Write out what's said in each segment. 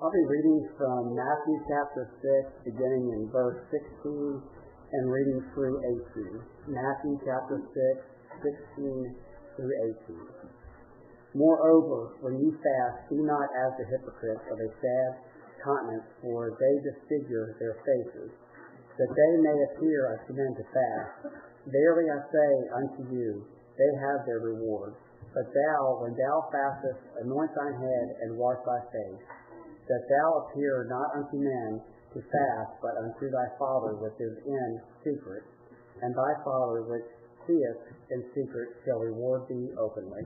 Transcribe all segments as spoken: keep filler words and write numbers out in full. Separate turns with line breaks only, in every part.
I'll be reading from Matthew chapter six, beginning in verse sixteen and reading through eighteen. Matthew chapter six, sixteen through eighteen. Moreover, when you fast, be not as the hypocrites of a sad countenance, for they disfigure their faces, that they may appear unto men to fast. Verily I say unto you, they have their reward. But thou, when thou fastest, anoint thine head and wash thy face, that thou appear not unto men to fast, but unto thy Father which is in secret, and thy Father which seeth in secret shall reward thee openly.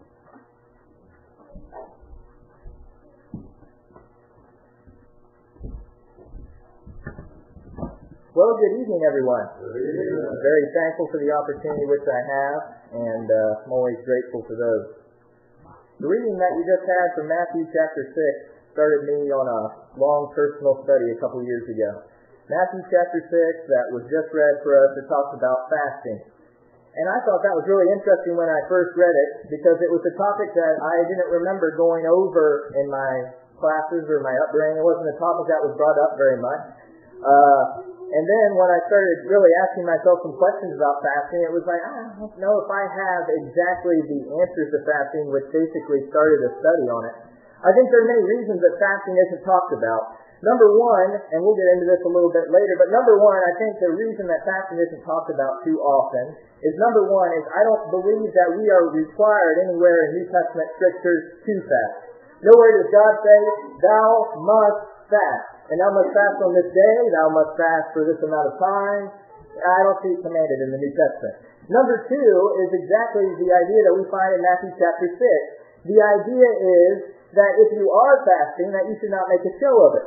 Well, good evening, everyone. Good evening. I'm very thankful for the opportunity which I have, and uh, I'm always grateful for those. The reading that you just had from Matthew chapter six started me on a long personal study a couple years ago. Matthew chapter six, that was just read for us, it talks about fasting. And I thought that was really interesting when I first read it, because it was a topic that I didn't remember going over in my classes or my upbringing. It wasn't a topic that was brought up very much. Uh, and then when I started really asking myself some questions about fasting, it was like, I don't know if I have exactly the answers to fasting, which basically started a study on it. I think there are many reasons that fasting isn't talked about. Number one, and we'll get into this a little bit later, but number one, I think the reason that fasting isn't talked about too often is number one is I don't believe that we are required anywhere in New Testament scriptures to fast. Nowhere does God say, thou must fast, and thou must fast on this day, thou must fast for this amount of time. I don't see it commanded in the New Testament. Number two is exactly the idea that we find in Matthew chapter six. The idea is that if you are fasting, that you should not make a show of it.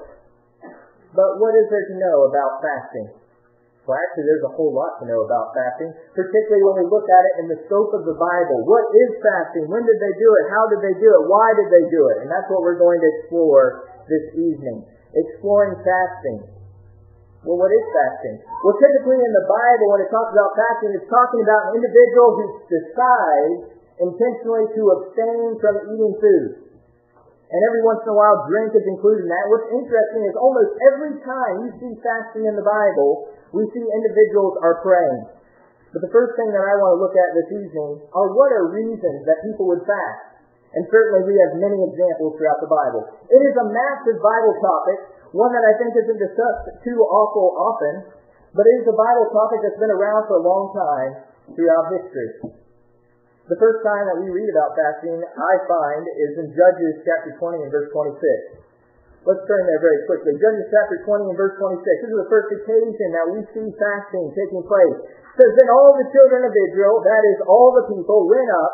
But what is there to know about fasting? Well, actually, there's a whole lot to know about fasting, particularly when we look at it in the scope of the Bible. What is fasting? When did they do it? How did they do it? Why did they do it? And that's what we're going to explore this evening. Exploring fasting. Well, what is fasting? Well, typically in the Bible, when it talks about fasting, it's talking about an individual who decides intentionally to abstain from eating food. And every once in a while, drink is included in that. What's interesting is almost every time you see fasting in the Bible, we see individuals are praying. But the first thing that I want to look at this evening are what are reasons that people would fast. And certainly we have many examples throughout the Bible. It is a massive Bible topic, one that I think isn't discussed too awful often, but it is a Bible topic that's been around for a long time throughout history. The first time that we read about fasting, I find, is in Judges chapter twenty and verse twenty-six. Let's turn there very quickly. Judges chapter twenty and verse twenty-six. This is the first occasion that we see fasting taking place. It says, then all the children of Israel, that is all the people, went up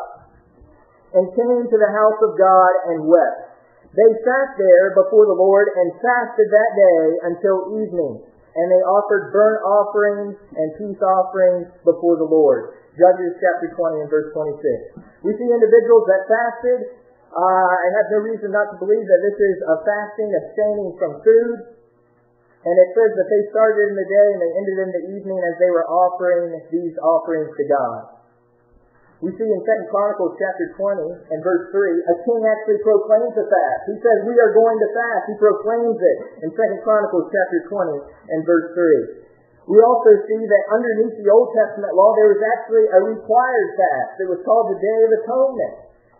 and came to the house of God and wept. They sat there before the Lord and fasted that day until evening. And they offered burnt offerings and peace offerings before the Lord. Judges chapter twenty and verse twenty-six. We see individuals that fasted uh, and have no reason not to believe that this is a fasting, abstaining from food. And it says that they started in the day and they ended in the evening as they were offering these offerings to God. We see in Second Chronicles chapter twenty and verse three, a king actually proclaims a fast. He says, we are going to fast. He proclaims it in Second Chronicles chapter twenty and verse three. We also see that underneath the Old Testament law, there was actually a required fast. It was called the Day of Atonement.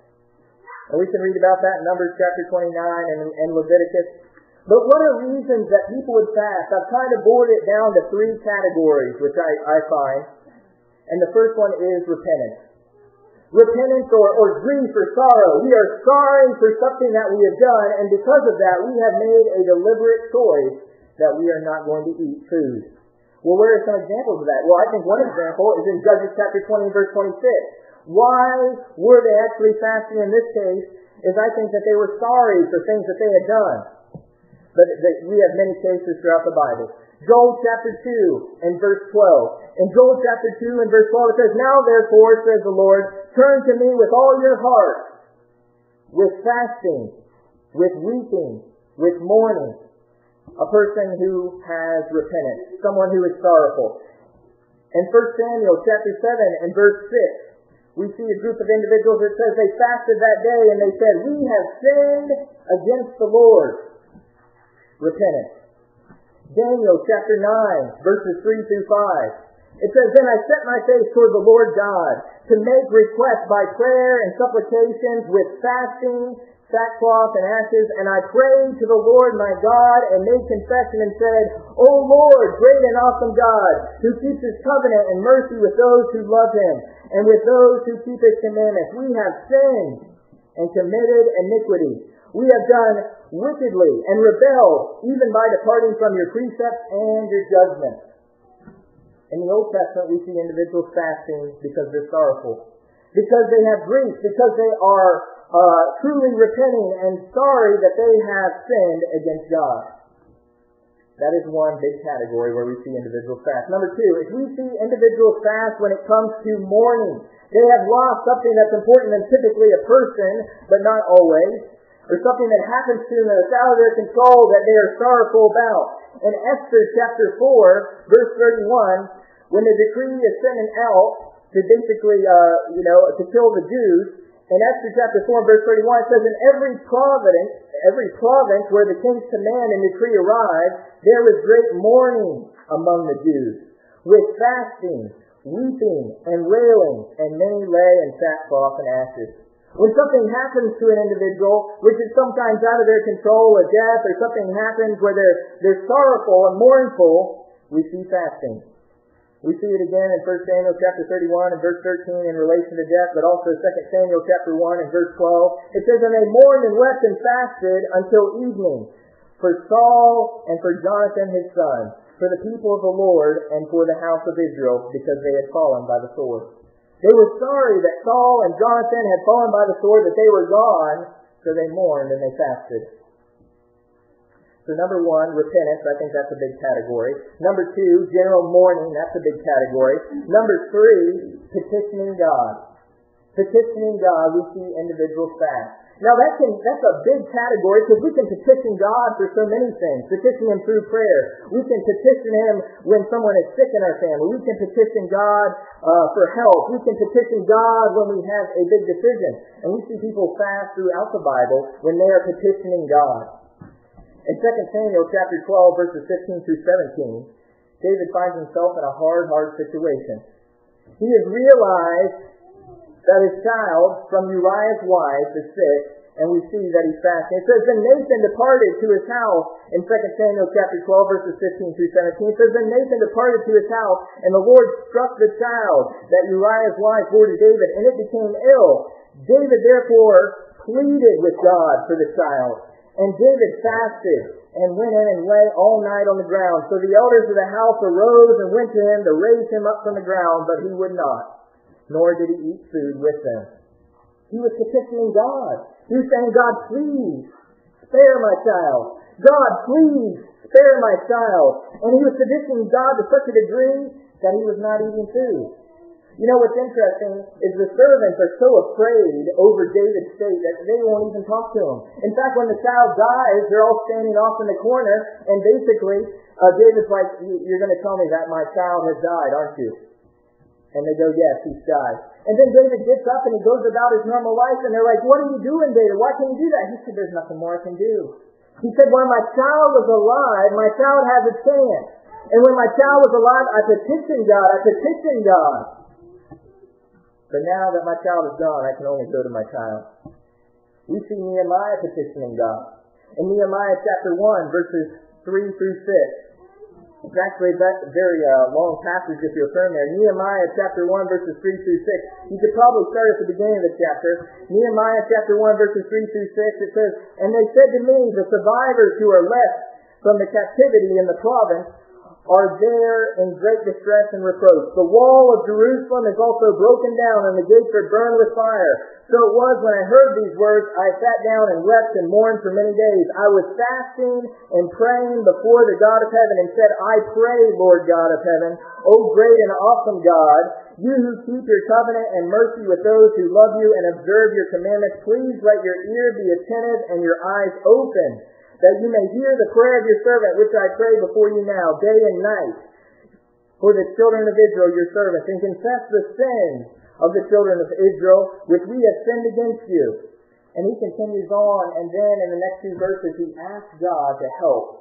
And we can read about that in Numbers chapter twenty-nine and, and Leviticus. But what are reasons that people would fast? I've kind of boiled it down to three categories, which I, I find. And the first one is repentance. Repentance or, or grief or sorrow. We are sorry for something that we have done, and because of that, we have made a deliberate choice that we are not going to eat food. Well, where are some examples of that? Well, I think one example is in Judges chapter twenty, verse twenty-six. Why were they actually fasting in this case? Is I think that they were sorry for things that they had done. But we have many cases throughout the Bible. Joel chapter two and verse twelve. In Joel chapter two and verse twelve it says, now therefore, says the Lord, turn to me with all your heart, with fasting, with weeping, with mourning. A person who has repentance, someone who is sorrowful. In First Samuel chapter seven and verse six, we see a group of individuals that says they fasted that day and they said, we have sinned against the Lord. repentance. Daniel chapter nine, verses three through five. It says, Then I set my face toward the Lord God, to make request by prayer and supplications with fasting, sackcloth, and ashes, and I prayed to the Lord my God, and made confession and said, O Lord, great and awesome God, who keeps his covenant and mercy with those who love him, and with those who keep his commandments, we have sinned and committed iniquity. We have done wickedly and rebelled, even by departing from your precepts and your judgments. In the Old Testament, we see individuals fasting because they're sorrowful, because they have grief, because they are uh, truly repenting and sorry that they have sinned against God. That is one big category where we see individuals fast. Number two, if we see individuals fast when it comes to mourning, they have lost something that's important and typically a person, but not always, or something that happens to them that's out of their control that they are sorrowful about. In Esther chapter four, verse thirty-one, when the decree is sent out to basically, uh, you know, to kill the Jews, in Esther chapter four, verse thirty-one, it says, In every province, every province where the king's command and decree arrived, there was great mourning among the Jews, with fasting, weeping, and wailing, and many lay in sackcloth and ashes. When something happens to an individual, which is sometimes out of their control, a death, or something happens where they're, they're sorrowful and mournful, we see fasting. We see it again in First Samuel chapter thirty-one and verse thirteen in relation to death, but also Second Samuel chapter one and verse twelve. It says, And they mourned and wept and fasted until evening for Saul and for Jonathan his son, for the people of the Lord and for the house of Israel, because they had fallen by the sword. They were sorry that Saul and Jonathan had fallen by the sword, that they were gone, so they mourned and they fasted. So number one, repentance, I think that's a big category. Number two, general mourning, that's a big category. Number three, petitioning God. Petitioning God, we see individuals fast. Now that can, that's a big category because we can petition God for so many things. Petition Him through prayer. We can petition Him when someone is sick in our family. We can petition God uh, for help. We can petition God when we have a big decision. And we see people fast throughout the Bible when they are petitioning God. In Second Samuel chapter twelve, verses fifteen through seventeen, David finds himself in a hard, hard situation. He has realized that his child from Uriah's wife is sick, and we see that he's fasting. It says, Then Nathan departed to his house, in Second Samuel chapter twelve, verses fifteen through seventeen. It says, Then Nathan departed to his house, and the Lord struck the child that Uriah's wife bore to David, and it became ill. David therefore pleaded with God for the child. And David fasted and went in and lay all night on the ground. So the elders of the house arose and went to him to raise him up from the ground, but he would not, nor did he eat food with them. He was petitioning God. He was saying, God, please spare my child. God, please spare my child. And he was petitioning God to such a degree that he was not eating food. You know what's interesting is the servants are so afraid over David's state that they won't even talk to him. In fact, when the child dies, they're all standing off in the corner, and basically, uh, David's like, you're going to tell me that my child has died, aren't you? And they go, yes, he's died. And then David gets up and he goes about his normal life, and they're like, what are you doing, David? Why can you do that? He said, there's nothing more I can do. He said, when my child was alive, my child has a chance. And when my child was alive, I petitioned God, I petitioned God. But now that my child is gone, I can only go to my child. We see Nehemiah petitioning God. In Nehemiah chapter one, verses three through six. It's actually a very uh, long passage if you'll turn there. Nehemiah chapter one, verses three through six. You could probably start at the beginning of the chapter. Nehemiah chapter one, verses three through six. It says, And they said to me, the survivors who are left from the captivity in the province are there in great distress and reproach. The wall of Jerusalem is also broken down, and the gates are burned with fire. So it was when I heard these words, I sat down and wept and mourned for many days. I was fasting and praying before the God of heaven, and said, I pray, Lord God of heaven, O great and awesome God, you who keep your covenant and mercy with those who love you and observe your commandments, please let your ear be attentive and your eyes open, that you may hear the prayer of your servant, which I pray before you now, day and night, for the children of Israel, your servants, and confess the sins of the children of Israel, which we have sinned against you. And he continues on, and then in the next two verses, he asks God to help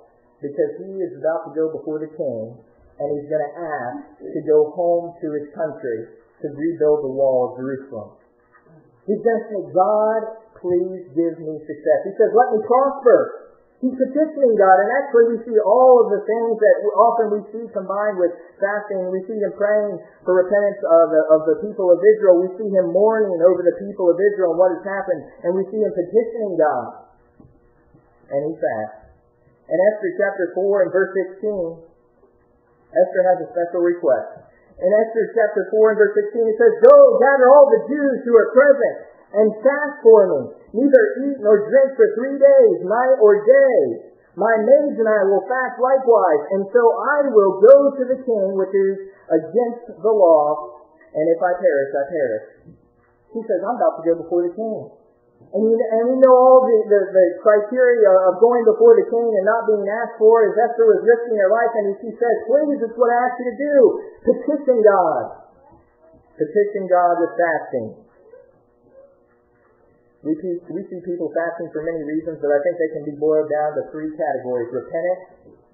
because he is about to go before the king, and he's going to ask to go home to his country to rebuild the wall of Jerusalem. He's going to say, God, please give me success. He says, let me prosper. He's petitioning God, and actually we see all of the things that often we see combined with fasting. We see him praying for repentance of the, of the people of Israel. We see him mourning over the people of Israel and what has happened, and we see him petitioning God. And he fasts. In Esther chapter four and verse sixteen, Esther has a special request. In Esther chapter four and verse sixteen, it says, go, gather all the Jews who are present, and fast for me. Neither eat nor drink for three days, night or day. My maids and I will fast likewise, and so I will go to the king, which is against the law, and if I perish, I perish. He says, I'm about to go before the king. And you, and we know all the, the, the criteria of going before the king and not being asked for, as Esther was risking her life, and she says, please, it's what I ask you to do. Petition God. Petition God with fasting. We see, we see people fasting for many reasons, but I think they can be boiled down to three categories. Repentance.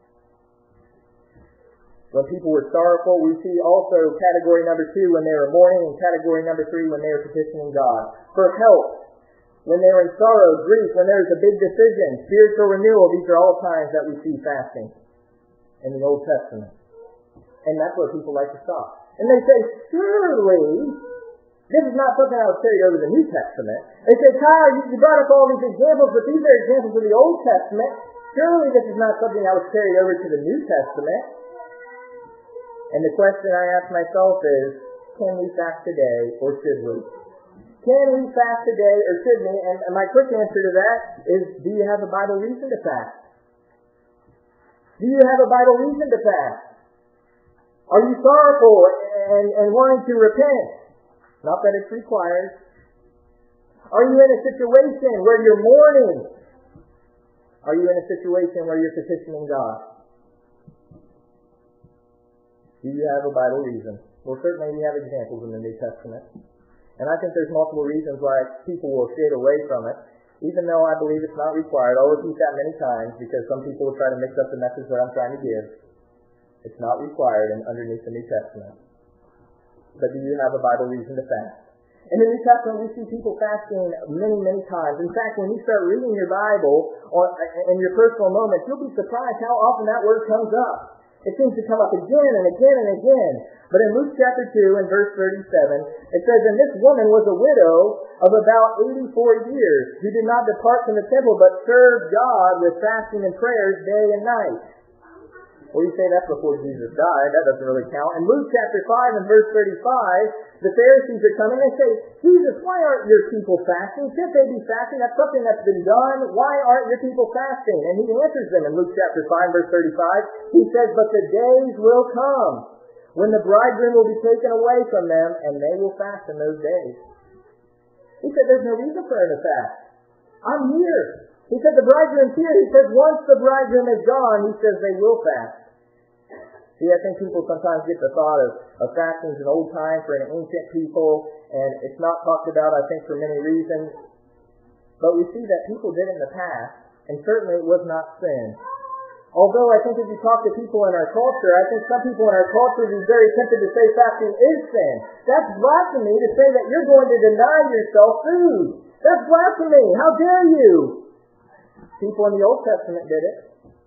When people were sorrowful, we see also category number two when they were mourning, and category number three when they were petitioning God. For help. When they were in sorrow, grief, when there was a big decision, spiritual renewal, these are all times that we see fasting in the Old Testament. And that's where people like to stop. And they say, surely, this is not something that was carried over to the New Testament. They say, Kyle, you brought up all these examples, but these are examples of the Old Testament. Surely this is not something that was carried over to the New Testament. And the question I ask myself is, can we fast today, or should we? Can we fast today, or should we? And my quick answer to that is, do you have a Bible reason to fast? Do you have a Bible reason to fast? Are you sorrowful and, and wanting to repent? Not that it's required. Are you in a situation where you're mourning? Are you in a situation where you're petitioning God? Do you have a Bible reason? Well, certainly we have examples in the New Testament. And I think there's multiple reasons why people will stay away from it, even though I believe it's not required. I'll repeat that many times because some people will try to mix up the message that I'm trying to give. It's not required in, underneath the New Testament. But do you have a Bible reason to fast? In the New Testament, we see people fasting many, many times. In fact, when you start reading your Bible or in your personal moments, you'll be surprised how often that word comes up. It seems to come up again and again and again. But in Luke chapter two and verse thirty-seven, it says, and this woman was a widow of about eighty-four years, who did not depart from the temple, but served God with fasting and prayers day and night. Well, you say that's before Jesus died. That doesn't really count. In Luke chapter five and verse thirty-five, the Pharisees are coming and they say, Jesus, why aren't your people fasting? Shouldn't they be fasting? That's something that's been done. Why aren't your people fasting? And he answers them in Luke chapter five verse thirty-five. He says, but the days will come when the bridegroom will be taken away from them, and they will fast in those days. He said, there's no reason for them to fast. I'm here. He said, the bridegroom's here. He says, once the bridegroom is gone, he says they will fast. See, I think people sometimes get the thought of, of fasting as an old time for an ancient people, and it's not talked about, I think, for many reasons. But we see that people did it in the past, and certainly it was not sin. Although I think if you talk to people in our culture, I think some people in our culture would be very tempted to say fasting is sin. That's blasphemy to say that you're going to deny yourself food. That's blasphemy. How dare you? People in the Old Testament did it.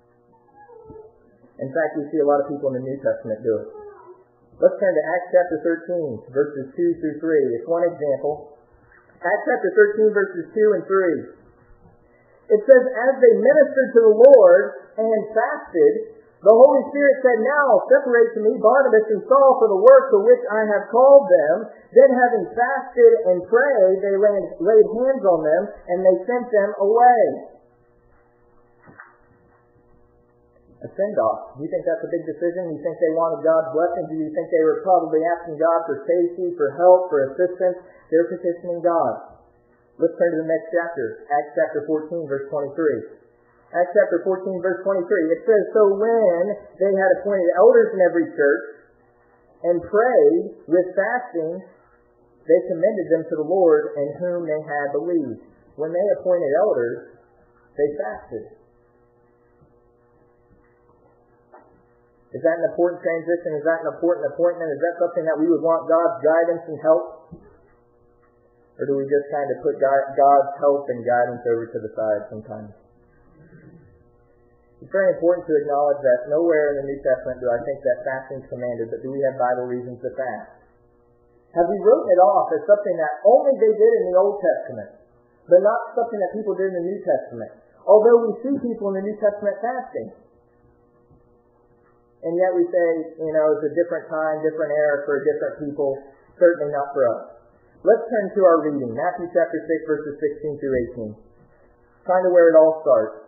In fact, we see a lot of people in the New Testament do it. Let's turn to Acts chapter thirteen, verses two through three. It's one example. Acts chapter thirteen, verses two and three. It says, as they ministered to the Lord and fasted, the Holy Spirit said, now separate to me Barnabas and Saul for the work for which I have called them. Then having fasted and prayed, they laid, laid hands on them, and they sent them away. A send-off. Do you think that's a big decision? Do you think they wanted God's blessing? Do you think they were probably asking God for safety, for help, for assistance? They're petitioning God. Let's turn to the next chapter, Acts chapter fourteen, verse twenty-three. Acts chapter fourteen, verse twenty-three. It says, so when they had appointed elders in every church and prayed with fasting, they commended them to the Lord in whom they had believed. When they appointed elders, they fasted. Is that an important transition? Is that an important appointment? Is that something that we would want God's guidance and help? Or do we just kind of put God's help and guidance over to the side sometimes? It's very important to acknowledge that nowhere in the New Testament do I think that fasting is commanded, but do we have Bible reasons to fast? Have we written it off as something that only they did in the Old Testament, but not something that people did in the New Testament? Although we see people in the New Testament fasting. And yet we say, you know, it's a different time, different era for different people, certainly not for us. Let's turn to our reading, Matthew chapter six, verses sixteen through eighteen. Kind of where it all starts.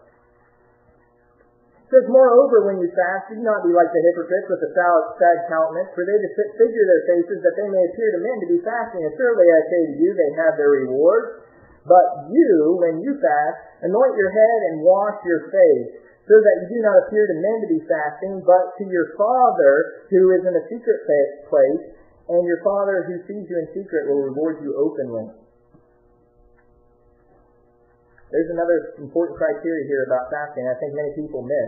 It says, moreover, when you fast, do not be like the hypocrites with a sad countenance, for they disfigure their faces, that they may appear to men to be fasting. And surely I say to you, they have their reward. But you, when you fast, anoint your head and wash your face, so that you do not appear to men to be fasting, but to your Father who is in a secret place, and your Father who sees you in secret will reward you openly. There's another important criteria here about fasting I think many people miss,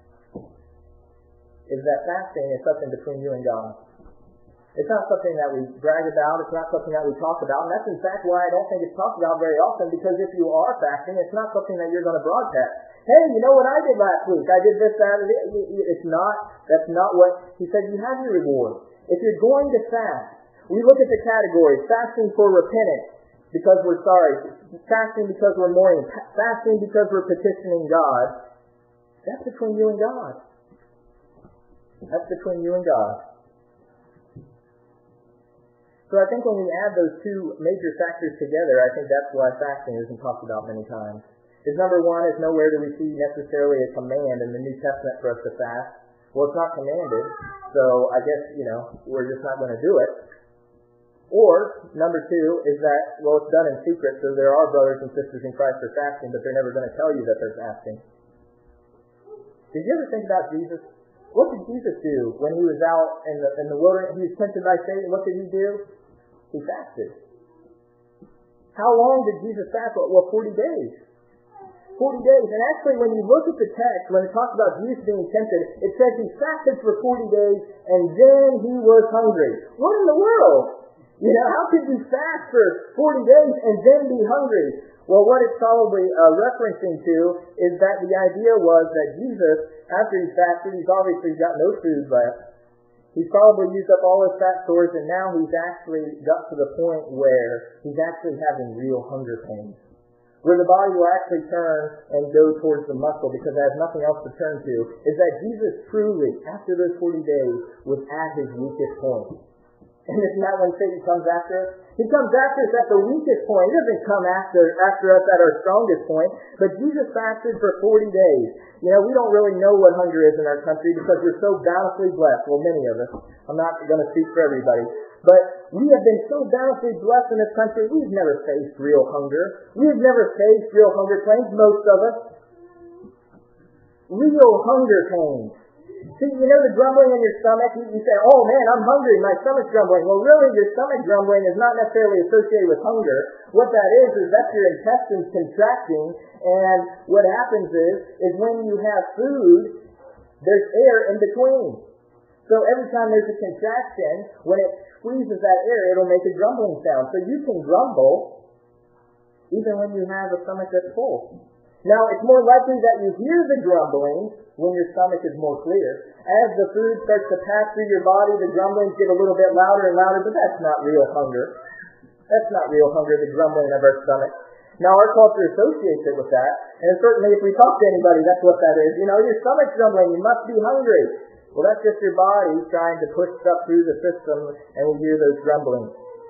is that fasting is something between you and God. It's not something that we brag about, it's not something that we talk about, and that's in fact why I don't think it's talked about very often, because if you are fasting, it's not something that you're going to broadcast. Hey, you know what I did last week? I did this, that, it's not, that's not what, he said you have your reward. If you're going to fast, we look at the categories, fasting for repentance, because we're sorry, fasting because we're mourning, fasting because we're petitioning God. That's between you and God. That's between you and God. So I think when we add those two major factors together, I think that's why fasting isn't talked about many times. Is number one, is nowhere do we see necessarily a command in the New Testament for us to fast. Well, it's not commanded, so I guess, you know, we're just not going to do it. Or, number two, is that, well, it's done in secret, so there are brothers and sisters in Christ who are fasting, but they're never going to tell you that they're fasting. Did you ever think about Jesus? What did Jesus do when he was out in the, in the wilderness? He was tempted by Satan. What did he do? He fasted. How long did Jesus fast? Well, forty days. forty days. And actually, when you look at the text, when it talks about Jesus being tempted, it says he fasted for forty days, and then he was hungry. What in the world? You know, how could you fast for forty days and then be hungry? Well, what it's probably uh, referencing to is that the idea was that Jesus, after he fasted, he's obviously got no food left. He's probably used up all his fat stores, and now he's actually got to the point where he's actually having real hunger pains, where the body will actually turn and go towards the muscle because it has nothing else to turn to, is that Jesus truly, after those forty days, was at his weakest point. And isn't that when Satan comes after us? He comes after us at the weakest point. He doesn't come after after us at our strongest point. But Jesus fasted for forty days. You know, we don't really know what hunger is in our country because we're so bountifully blessed. Well, many of us. I'm not going to speak for everybody. But we have been so bountifully blessed in this country, we've never faced real hunger. We've never faced real hunger pains, most of us. Real hunger pains. See, you know the grumbling in your stomach? You, you say, oh man, I'm hungry, my stomach's grumbling. Well, really, your stomach grumbling is not necessarily associated with hunger. What that is, is that's your intestines contracting, and what happens is, is when you have food, there's air in between. So every time there's a contraction, when it squeezes that air, it'll make a grumbling sound. So you can grumble, even when you have a stomach that's full. Now, it's more likely that you hear the grumbling when your stomach is more clear. As the food starts to pass through your body, the grumblings get a little bit louder and louder, but that's not real hunger. That's not real hunger, the grumbling of our stomach. Now, our culture associates it with that, and certainly if we talk to anybody, that's what that is. You know, your stomach's grumbling, you must be hungry. Well, that's just your body trying to push stuff through the system, and we hear those grumblings.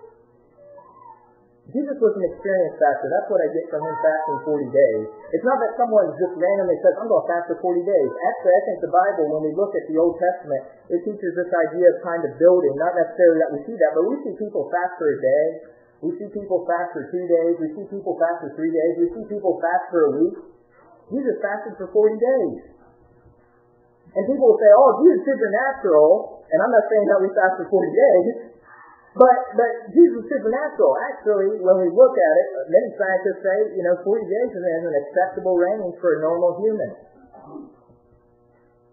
Jesus was an experienced faster. That's what I get from him fasting forty days. It's not that someone just randomly says, I'm going to fast for forty days. Actually, I think the Bible, when we look at the Old Testament, it teaches this idea of kind of building. Not necessarily that we see that, but we see people fast for a day. We see people fast for two days. We see people fast for three days. We see people fast for a week. Jesus fasted for forty days. And people will say, oh, Jesus is supernatural. And I'm not saying that we fast for forty days. But but Jesus is supernatural. Actually, when we look at it, many scientists say, you know, forty days is an acceptable range for a normal human.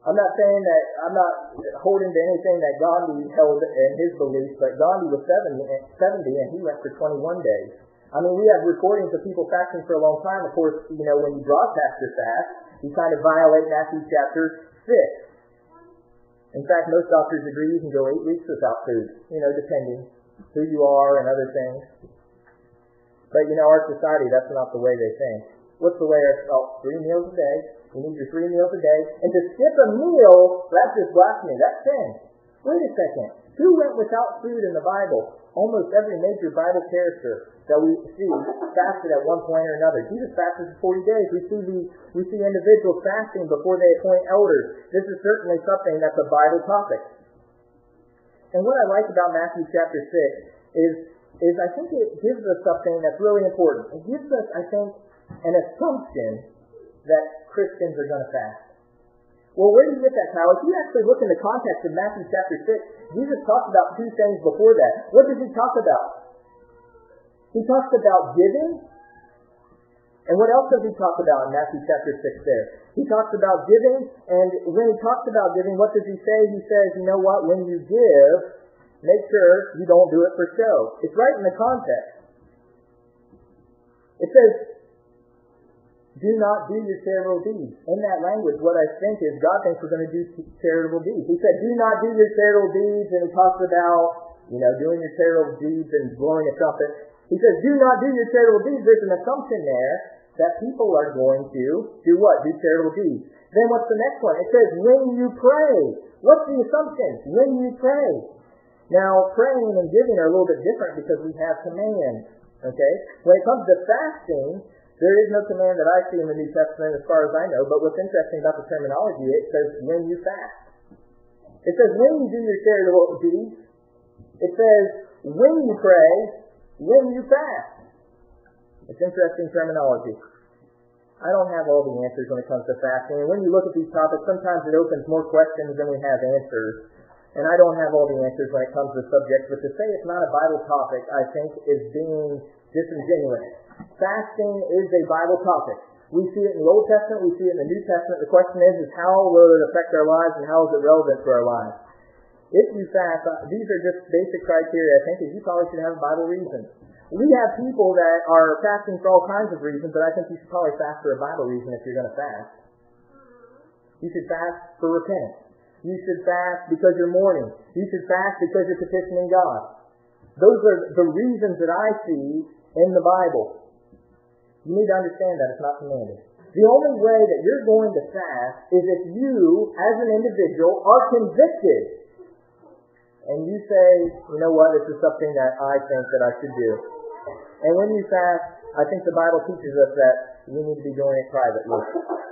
I'm not saying that, I'm not holding to anything that Gandhi held in his beliefs, but Gandhi was seventy and he went for twenty-one days. I mean, we have recordings of people fasting for a long time. Of course, you know, when you broadcast your fast, you kind of violate Matthew chapter six. In fact, most doctors agree you can go eight weeks without food, you know, depending who you are and other things. But, you know, our society, that's not the way they think. What's the way? Oh, three meals a day. You need your three meals a day. And to skip a meal, that's just blasphemy. That's sin. Wait a second. Who went without food in the Bible? Almost every major Bible character that we see fasted at one point or another. Jesus fasted for forty days. We see the we see individuals fasting before they appoint elders. This is certainly something that's a Bible topic. And what I like about Matthew chapter six is is I think it gives us something that's really important. It gives us, I think, an assumption that Christians are going to fast. Well, where do you get that, Kyle? If you actually look in the context of Matthew chapter six, Jesus talks about two things before that. What does he talk about? He talks about giving. And what else does he talk about in Matthew chapter six there? He talks about giving, and when he talks about giving, what does he say? He says, you know what, when you give, make sure you don't do it for show. It's right in the context. It says, do not do your charitable deeds. In that language, what I think is God thinks we're going to do charitable deeds. He said, do not do your charitable deeds, and he talks about, you know, doing your charitable deeds and blowing a trumpet. He says, do not do your charitable deeds. There's an assumption there that people are going to do what? Do charitable deeds. Then what's the next one? It says, when you pray. What's the assumption? When you pray. Now, praying and giving are a little bit different because we have commands. Okay? When it comes to fasting, there is no command that I see in the New Testament as far as I know, but what's interesting about the terminology, it says when you fast. It says when you do your charitable deeds. It says when you pray, when you fast. It's interesting terminology. I don't have all the answers when it comes to fasting, and when you look at these topics, sometimes it opens more questions than we have answers. And I don't have all the answers when it comes to subjects, but to say it's not a Bible topic, I think, is being disingenuous. Fasting is a Bible topic. We see it in the Old Testament, we see it in the New Testament. The question is, is how will it affect our lives and how is it relevant to our lives? If you fast, uh, these are just basic criteria, I think, is you probably should have a Bible reason. We have people that are fasting for all kinds of reasons, but I think you should probably fast for a Bible reason if you're going to fast. You should fast for repentance. You should fast because you're mourning. You should fast because you're petitioning God. Those are the reasons that I see in the Bible. You need to understand that it's not commanded. The only way that you're going to fast is if you, as an individual, are convicted. And you say, you know what, this is something that I think that I should do. And when you fast, I think the Bible teaches us that we need to be doing it privately.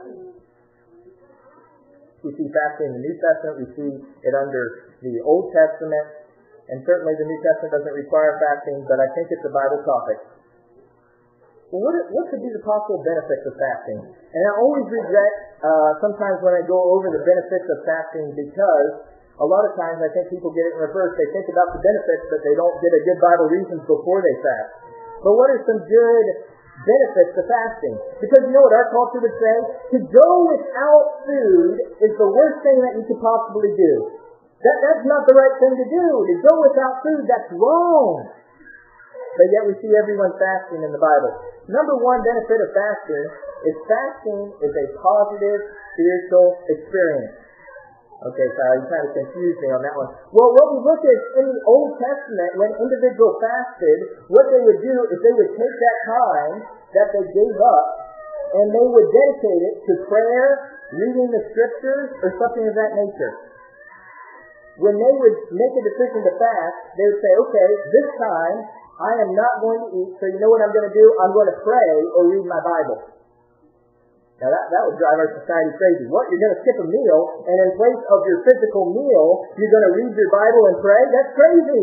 We see fasting in the New Testament. We see it under the Old Testament. And certainly the New Testament doesn't require fasting, but I think it's a Bible topic. Well, what, what could be the possible benefits of fasting? And I always regret uh, sometimes when I go over the benefits of fasting because a lot of times I think people get it in reverse. They think about the benefits, but they don't get a good Bible reasons before they fast. But what are some good benefits to fasting? Because you know what our culture would say? To go without food is the worst thing that you could possibly do. That, that's not the right thing to do. To go without food, that's wrong. But yet we see everyone fasting in the Bible. Number one benefit of fasting is fasting is a positive spiritual experience. Okay, so you kind of confused me on that one. Well, what we look at in the Old Testament, when individuals fasted, what they would do is they would take that time that they gave up and they would dedicate it to prayer, reading the scriptures, or something of that nature. When they would make a decision to fast, they would say, okay, this time I am not going to eat, so you know what I'm going to do? I'm going to pray or read my Bible. Now that, that would drive our society crazy. What, you're going to skip a meal, and in place of your physical meal, you're going to read your Bible and pray? That's crazy.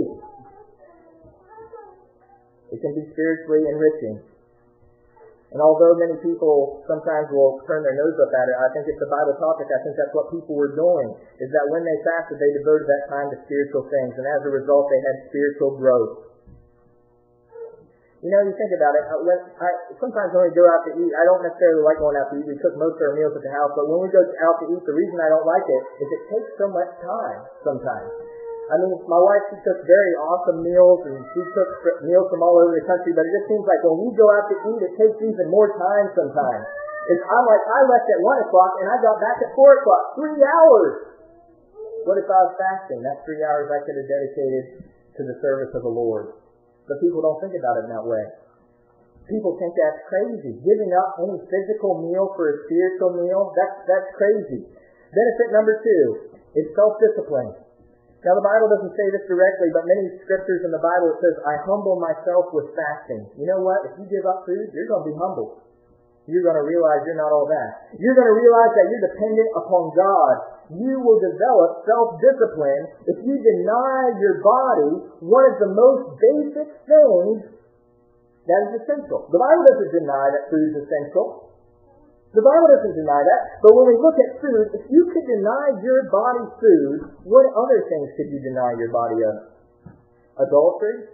It can be spiritually enriching. And although many people sometimes will turn their nose up at it, I think it's a Bible topic. I think that's what people were doing, is that when they fasted, they devoted that time to spiritual things, and as a result, they had spiritual growth. You know, you think about it, when I, sometimes when we go out to eat, I don't necessarily like going out to eat. We cook most of our meals at the house, but when we go out to eat, the reason I don't like it is it takes so much time sometimes. I mean, my wife, she cooks very awesome meals, and she cooks meals from all over the country, but it just seems like when we go out to eat, it takes even more time sometimes. It's, I'm like, I left at one o'clock, and I got back at four o'clock, three hours. What if I was fasting? That's three hours I could have dedicated to the service of the Lord. But people don't think about it in that way. People think that's crazy. Giving up any physical meal for a spiritual meal, that's, that's crazy. Benefit number two is self-discipline. Now, the Bible doesn't say this directly, but many scriptures in the Bible, it says, I humble myself with fasting. You know what? If you give up food, you're going to be humbled. You're going to realize you're not all that. You're going to realize that you're dependent upon God. You will develop self-discipline if you deny your body one of the most basic things that is essential. The Bible doesn't deny that food is essential. The Bible doesn't deny that. But when we look at food, if you could deny your body food, what other things could you deny your body of? Adultery?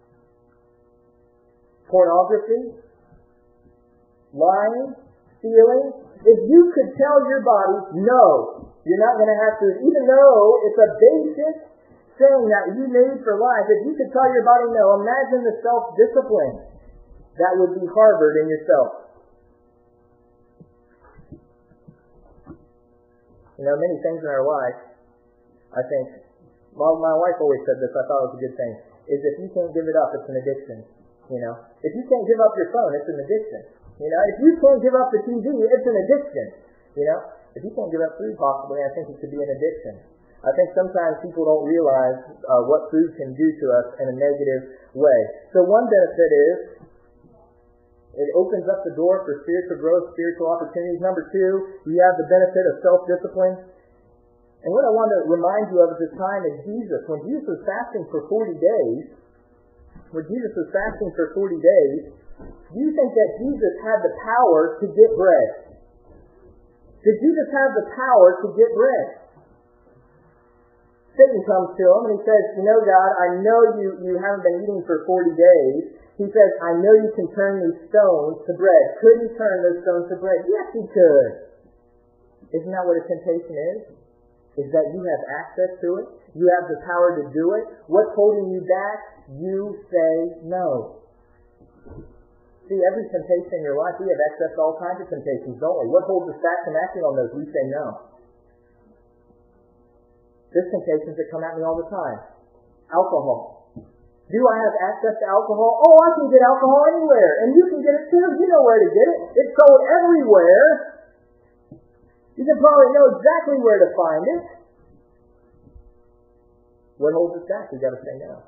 Pornography? Lying? Stealing? If you could tell your body, no, you're not going to have food, even though it's a basic thing that you need for life, if you could tell your body no, imagine the self-discipline that would be harbored in yourself. You know, many things in our life, I think, well, my wife always said this, I thought it was a good thing, is if you can't give it up, it's an addiction. You know, if you can't give up your phone, it's an addiction. You know, if you can't give up the T V, it's an addiction. You know, if you can't give up food, possibly, I think it could be an addiction. I think sometimes people don't realize uh, what food can do to us in a negative way. So one benefit is it opens up the door for spiritual growth, spiritual opportunities. Number two, you have the benefit of self-discipline. And what I want to remind you of at this time is Jesus. When Jesus was fasting for forty days, when Jesus was fasting for forty days, do you think that Jesus had the power to get bread? Did Jesus have the power to get bread? Satan comes to him and he says, you know, God, I know you, you haven't been eating for forty days. He says, I know you can turn these stones to bread. Could he turn those stones to bread? Yes, he could. Isn't that what a temptation is? Is that you have access to it? You have the power to do it? What's holding you back? You say no. See, every temptation in your life, we have access to all kinds of temptations, don't we? What holds us back from acting on those? We say no. There's temptations that come at me all the time. Alcohol. Do I have access to alcohol? Oh, I can get alcohol anywhere. And you can get it too. You know where to get it. It's sold everywhere. You can probably know exactly where to find it. What holds us back? We've got to say no.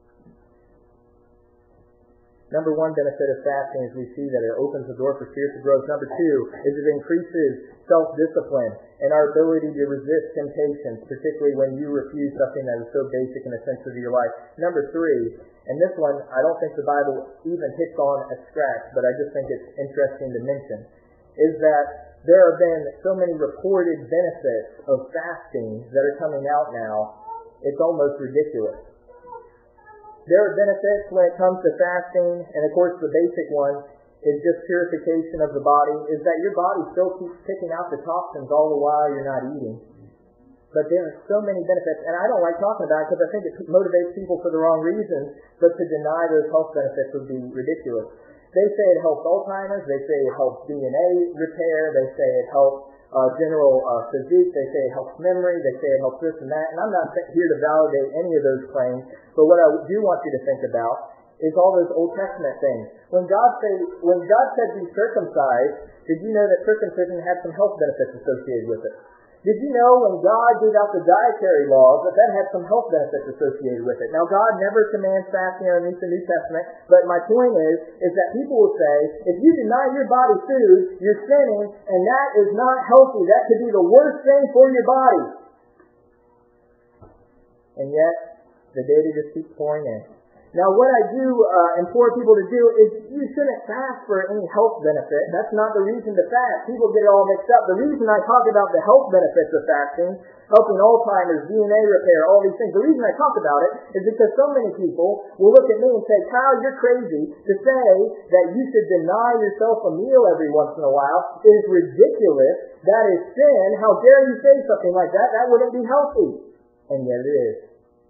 Number one benefit of fasting is we see that it opens the door for spiritual growth. Number two is it increases self-discipline and our ability to resist temptations, particularly when you refuse something that is so basic and essential to your life. Number three, and this one I don't think the Bible even hits on a scratch, but I just think it's interesting to mention, is that there have been so many reported benefits of fasting that are coming out now, it's almost ridiculous. There are benefits when it comes to fasting, and of course the basic one is just purification of the body, is that your body still keeps picking out the toxins all the while you're not eating. But there are so many benefits, and I don't like talking about it because I think it motivates people for the wrong reasons, but to deny those health benefits would be ridiculous. They say it helps Alzheimer's, they say it helps D N A repair, they say it helps uh, general uh, physique, they say it helps memory, they say it helps this and that, and I'm not here to validate any of those claims, but what I do want you to think about is all those Old Testament things. When God say, when God said be circumcised, did you know that circumcision had some health benefits associated with it? Did you know when God gave out the dietary laws that that had some health benefits associated with it? Now, God never commands fasting underneath the New Testament, but my point is, is that people will say, if you deny your body food, you're sinning, and that is not healthy. That could be the worst thing for your body. And yet, the data just keeps pouring in. Now, what I do uh, implore people to do is you shouldn't fast for any health benefit. That's not the reason to fast. People get it all mixed up. The reason I talk about the health benefits of fasting, helping Alzheimer's, D N A repair, all these things, the reason I talk about it is because so many people will look at me and say, Kyle, you're crazy to say that you should deny yourself a meal every once in a while. It is ridiculous. That is sin. How dare you say something like that? That wouldn't be healthy. And yet it is.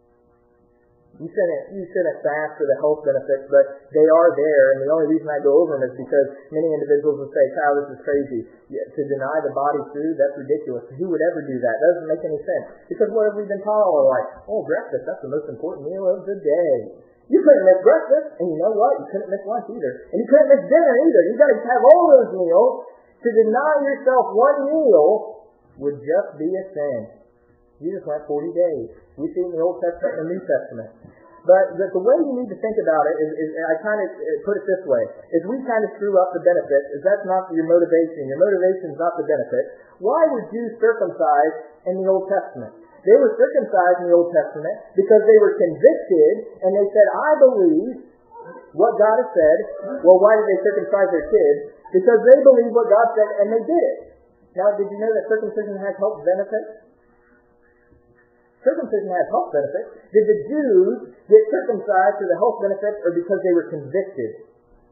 You shouldn't, you shouldn't fast for the health benefits, but they are there, and the only reason I go over them is because many individuals will say, Kyle, this is crazy. To deny the body food, that's ridiculous. Who would ever do that? That doesn't make any sense. Because what have we been taught all our life? Oh, breakfast, that's the most important meal of the day. You couldn't miss breakfast, and you know what? You couldn't miss lunch either. And you couldn't miss dinner either. You got to have all those meals. To deny yourself one meal would just be a sin. You just went forty days. We see it in the Old Testament and the New Testament. But the, the way you need to think about it is, is I kind of put it this way, is we kind of screw up the benefit, is that's not your motivation. Your motivation is not the benefit. Why were Jews circumcised in the Old Testament? They were circumcised in the Old Testament because they were convicted and they said, I believe what God has said. Well, why did they circumcise their kids? Because they believed what God said and they did it. Now, did you know that circumcision has health benefits? Circumcision has health benefits. Did the Jews get circumcised for the health benefits or because they were convicted?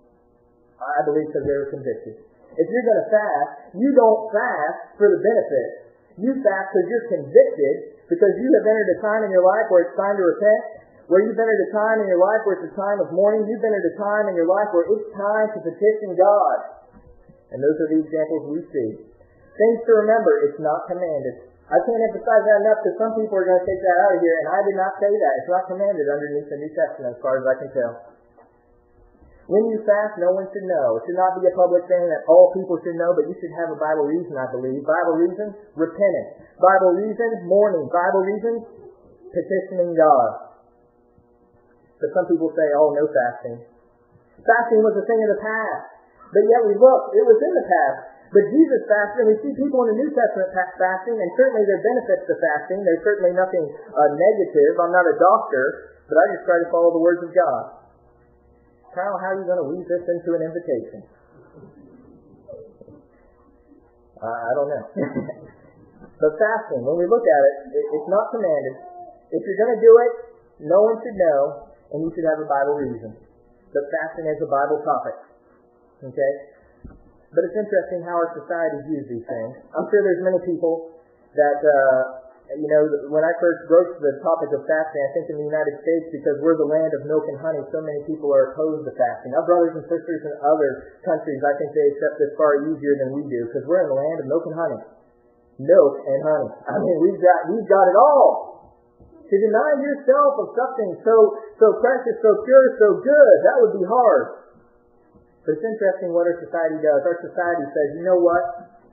I believe because they were convicted. If you're going to fast, you don't fast for the benefits. You fast because you're convicted, because you have entered a time in your life where it's time to repent, where you've entered a time in your life where it's a time of mourning. You've entered a time in your life where it's time to petition God. And those are the examples we see. Things to remember, it's not commanded. I can't emphasize that enough because some people are going to take that out of here, and I did not say that. It's not commanded underneath the New Testament as far as I can tell. When you fast, no one should know. It should not be a public thing that all people should know, but you should have a Bible reason, I believe. Bible reason, repentance. Bible reason, mourning. Bible reason, petitioning God. But some people say, oh, no fasting. Fasting was a thing of the past. But yet we look, it was in the past. But Jesus fasted, and we see people in the New Testament fasting, and certainly there are benefits to fasting. There's certainly nothing uh, negative. I'm not a doctor, but I just try to follow the words of God. Kyle, how are you going to weave this into an invitation? Uh, I don't know. But fasting, when we look at it, it, it's not commanded. If you're going to do it, no one should know, and you should have a Bible reason. But fasting is a Bible topic. Okay? But it's interesting how our society views these things. I'm sure there's many people that, uh, you know, when I first broached the topic of fasting, I think in the United States, because we're the land of milk and honey, so many people are opposed to fasting. Our brothers and sisters in other countries, I think they accept this far easier than we do, because we're in the land of milk and honey. Milk and honey. I mean, we've got, we've got it all. To deny yourself of something so, so precious, so pure, so good, that would be hard. But it's interesting what our society does. Our society says, you know what?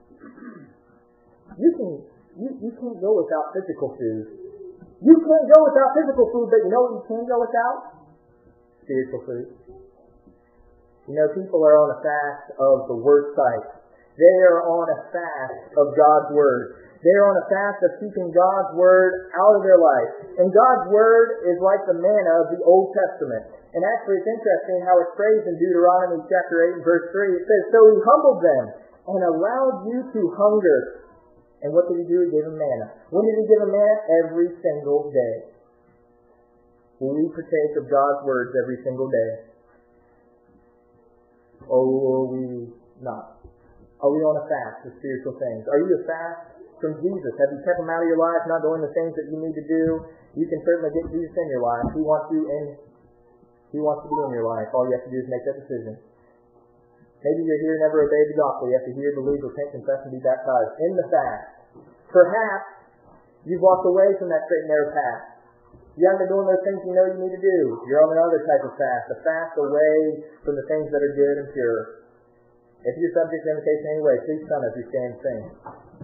You can you, you can't go without physical food. You can't go without physical food, but you know what you can go without? Spiritual food. You know, people are on a fast of the Word sight. They are on a fast of God's Word. They are on a fast of keeping God's Word out of their life. And God's Word is like the manna of the Old Testament. And actually it's interesting how it's phrased in Deuteronomy chapter eight and verse three. It says, so he humbled them and allowed you to hunger. And what did he do? He gave them manna. When did he give them manna? Every single day. Will we partake of God's words every single day? Or will we not? Are we on a fast of spiritual things? Are you a fast from Jesus? Have you kept him out of your life, not doing the things that you need to do? You can certainly get Jesus in your life. He wants you in He wants to be in your life. All you have to do is make that decision. Maybe you're here and never obeyed the gospel. You have to hear, believe, repent, confess, and be baptized in the fast. Perhaps you've walked away from that straight and narrow path. You haven't been doing those things you know you need to do. You're on another type of fast, a fast away from the things that are good and pure. If you're subject to invitation anyway, please come as we stand and sing.